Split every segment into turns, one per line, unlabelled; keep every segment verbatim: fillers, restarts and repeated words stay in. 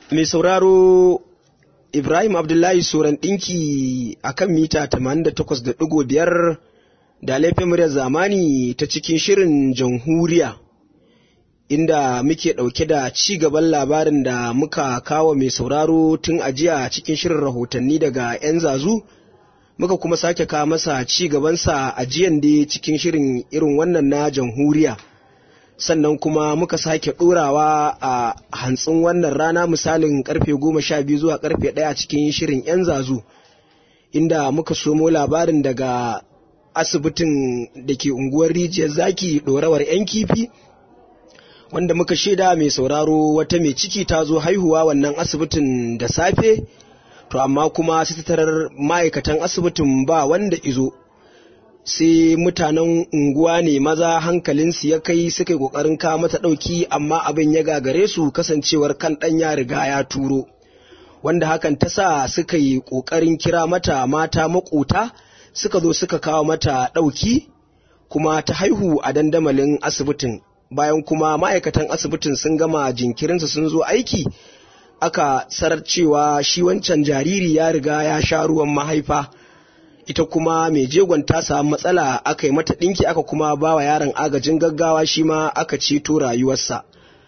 Mai sauraro Ibrahim Abdullahi Soran ɗinki a kan mita tamanin da takwas da ɗigo biyar da laifin muryar zamani ta cikin shirin jamhuriya, inda muke ɗauke da ci gaban labarin da muka kawo mai sauraro tun ajiya cikin shirin rahotanni daga 'yan zazu, muka kuma sake kawo masa ci gabansa ajiyan da cikin shirin irin wannan na jamhuriya. Sannan kuma muka sake ɗorawa a hantsin wannan rana misalin karfe goma sha biyu zuwa karfe ɗaya cikin shirin 'yan zazu, inda muka somo labarin daga asibitin da ke unguwar rijiyar zaki ɗorawar 'yan kifi, wanda muka shaida mai sauraro wata mai ciki ta zo haihuwa wannan asibitin da safe, to amma kuma sai tarar ma'aikatan asibitin ba wanda izo. Sai mutanen unguwa ne maza hankalinsu ya kai suka yi ƙoƙarin kawo mata ɗauki, amma abin ya gagare su kasancewar kan ɗan ya riga ya turo, wanda hakan ta sa suka yi ƙoƙarin kira mata mata maƙota suka zo suka kawo mata ɗauki, kuma ta haihu a dandamalin asibitin. Bayan kuma ma'aikatan asibitin sun gama jinkirinsu sun zo aiki, aka sanar cewa shi wancan jariri ya riga ya sha ruwan mahaifa. Ita kuma mai jegon ta samu matsala, aka yi mata ɗinki aka kuma ba wa yaron agajin gaggawa, shi ma aka ceto rayuwarsa.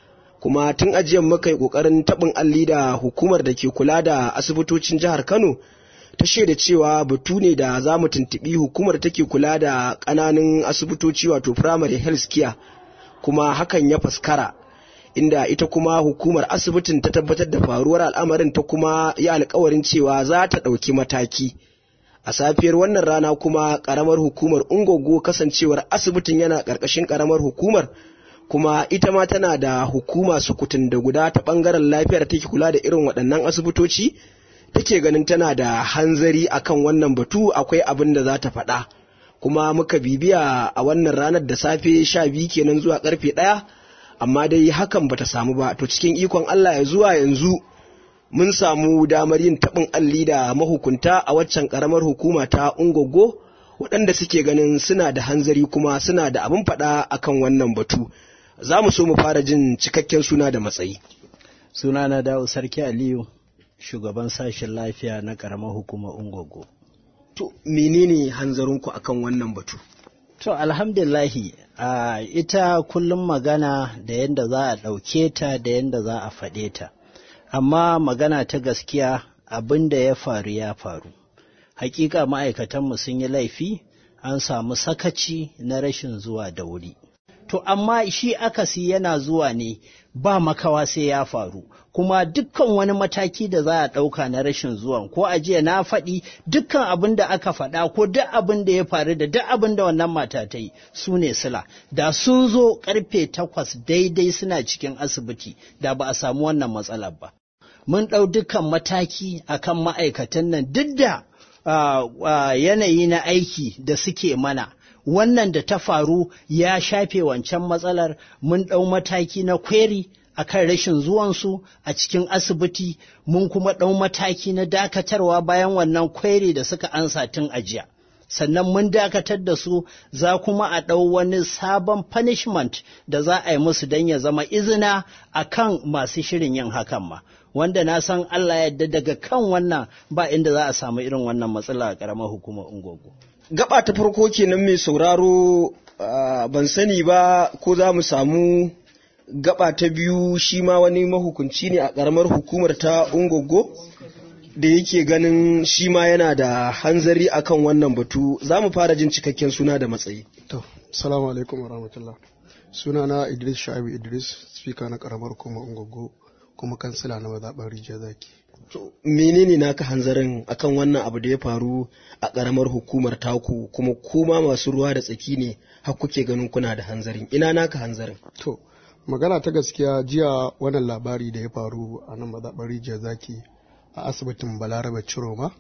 Kuma tun ajiyar muka yi ƙoƙarin taɓin alli da hukumar da ke kula da asibitocin jihar Kano, ta shaida cewa batu ne da za mu tuntuɓi hukumar da take kula da ƙananan asibitoci wato primary health care, kuma hakan ya faskara, inda ita kuma hukumar asibitin ta tabbatar da faruwar al'amarin, ta kuma yi alƙawarin cewa za ta ɗauki mataki. A safiyar wannan rana kuma ƙaramar hukumar Ungogo, kasancewar asibitin yana ƙarƙashin ƙaramar hukumar, kuma ita ma tana da hukuma sukutun da guda ta ɓangaren lafiyar take kula da irin waɗannan asibitoci, take ganin tana da hanzari akan wannan batu, akwai abin da za ta faɗa. Kuma muka bibiya a wannan ranar da safe sha biyu kenan zuwa ƙarfe ɗaya, amma dai hakan bata samu ba. To cikin ikon Allah ya zuwa yanzu mun samu damar yin taɓin alli da mahukunta a waccan ƙaramar hukuma ta Ungogo, waɗanda suke ganin suna da hanzari kuma suna da abin faɗa akan wannan batu. Za mu so mu fara jin cikakken suna da matsayi.
Suna na Dawo Sarki Aliyu, shugaban sashen lafiya na ƙaramar hukumar Ungogo.
To menene hanzarinku akan wannan batu?
To alhamdulillahi, uh, ita kullum magana da yadda za a ɗauke ta da yadda za a faɗe ta. Amma magana ta gaskiya, abin da ya faru ya faru. Hakika ma'aikatanmu sun yi laifi, an samu sakaci na rashin zuwa da wuri. To amma shi akasi yana zuwa ne ba makawa sai ya faru, kuma dukkan wani mataki da za a ɗauka na rashin zuwan, ko a jiya na faɗi dukkan abin da aka faɗa ko duk abin da ya faru da duk abin da wannan mata ta yi su ne sila. Da sun zo ƙarfe takwas daidai suna cikin asibiti, da ba a samu wannan matsalar ba. Mun ɗau dukkan mataki akan ma'aikatan nan duk da uh, uh, yanayi na aiki da suke mana. Wannan da ta faru ya shafe wancan matsalar. Mun ɗau mataki na kweri a kan rashin zuwansu a cikin asibiti, mun kuma ɗau mataki na dakatarwa bayan wannan kweri da suka ansa tun ajiya. Sannan mun dakatar da su, za kuma a ɗau wani sabon punishment da za a yi musu don ya zama izina a kan masu shirin yin hakan ma. Wanda na san Allah yadda daga kan wannan ba inda za a samu irin wannan matsala a ƙaramar hukumar Ungogo.
Gaba ta farko kenan mai sauraro, uh, ban sani ba ko za mu samu gaba ta biyu, shi ma wani mahukunci ne a ƙaramar hukumar ta Ungogo da yake ganin shi ma yana da hanzari akan wannan batu. Za mu fara jin cikakken suna da matsayi.
To, salamu alaikum wa rahmatullah. Suna na Idris Sha'ibu Idris, speaker na ƙaramar hukumar Ungogo, kuma kansila na mazaɓar Rijiyar Zaki.
To, menene naka hanzarin akan wannan abu da ya faru a ƙaramar hukumar taku, kuma kuma masu ruwa da tsaki ne har kuke ganin kuna da hanzarin? Ina naka hanzarin?
To, magana ta gaskiya, jiya wannan labari da ya faru a nan mazaɓar Rijiyar Zaki a asibitin Balarabe Ciroma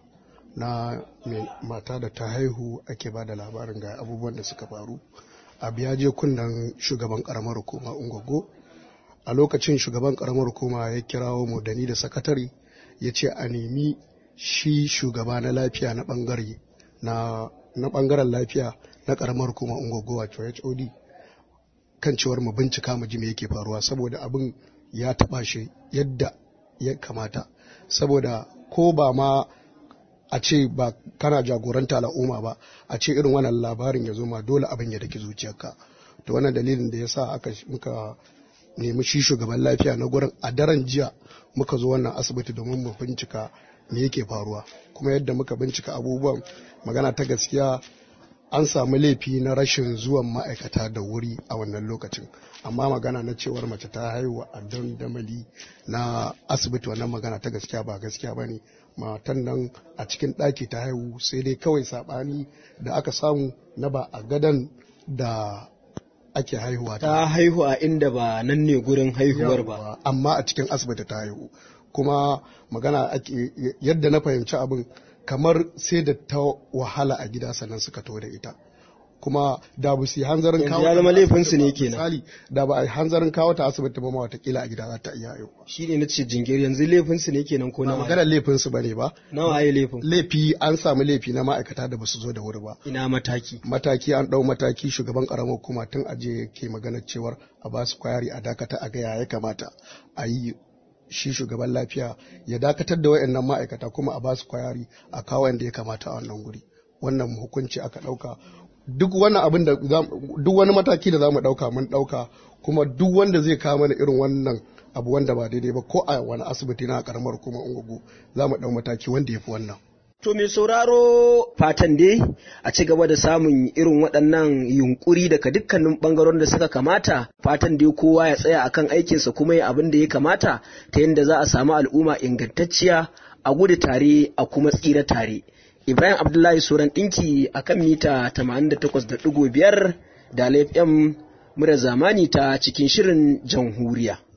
na mata da ta haihu, ake ba da labarin ga abubuwan da suka faru. Abu ya je kunnen shugaban ƙaramar hukuma Ungogo. A lokacin shugaban ƙaramar hukuma ya kirawo mu da ni da sakatare, ya ce a nemi shi shugaba na lafiya na bangare na na bangaren lafiya na karamar hukumar Ungogo wato H O D, kan cewar mu bincika mu ji me yake faruwa, saboda abin ya taba shi yadda ya kamata, saboda ko ba ma a ce ba kana jagoranta al'umma ba, a ce irin wannan labarin ya zo ma dole abin ya daki zuciyarka. To wannan dalilin da ya sa aka muka nemi shi shugaban lafiya na gurin a daren jiya muka zo wannan asibiti domin mu bincika me yake faruwa, kuma yadda muka bincika abubuwan magana ta gaskiya an samu laifi na rashin zuwan ma'aikata da wuri a wannan lokacin, amma magana na cewar mace ta haihu a dandamali na asibiti wannan magana ta gaskiya ba gaskiya ba ne. Matan nan a cikin ɗaki ta haihu, sai dai kawai saɓani da aka samu na ba a gadon da ake haihuwa
ta haihu a inda ba nan ne gurin haihuwar ba,
amma a cikin asibiti ta haihu. Kuma magana ake yadda na fahimci abin kamar sai da ta wahala a gida sannan suka to da ita, kuma da ba su yi hanzarin kawo
ya zama laifin su ne kenan.
Misali da ba a yi hanzarin kawo ta asibiti ba ma watakila a gida za ta iya haihuwa.
Shi ne na ce jingiri yanzu laifin su ne kenan ko na
magana laifin su bane ba.
Nawa ai laifin?
Laifi an samu laifi na ma'aikata da ba su zo da wuri ba.
Ina mataki?
Mataki an dau mataki, shugaban karamar hukuma tun aje ke maganar cewar a ba su kwayari a dakata a ga ya kamata a yi. Shi shugaban lafiya ya dakatar da wayannan ma'aikata kuma a ba su kwayari a kawo yanda ya kamata a wannan guri. Wannan hukunci aka dauka. Duk wani abin da duk wani mataki da zamu dauka mun dauka, kuma duk wanda zai kawo mana irin wannan abu wanda ba daidai ba ko a wani asibiti na karamar kuma ungugu zamu dau mataki wanda yafi wannan.
To mai sauraro, fatan dai a ci gaba da samun irin waɗannan yunkuri daga dukkanin ɓangarorin da suka kamata, fatan dai kowa ya tsaya akan aikinsa kuma ya abin da ya kamata ta yadda za a samu al'umma ingantacciya, a gudu tare a kuma tsira tare. Ibrahim Abdullahi Suran ɗinki a kan mita tamanin da takwas da ɗigo biyar da L F M murar zamani ta cikin shirin Jamhuriya.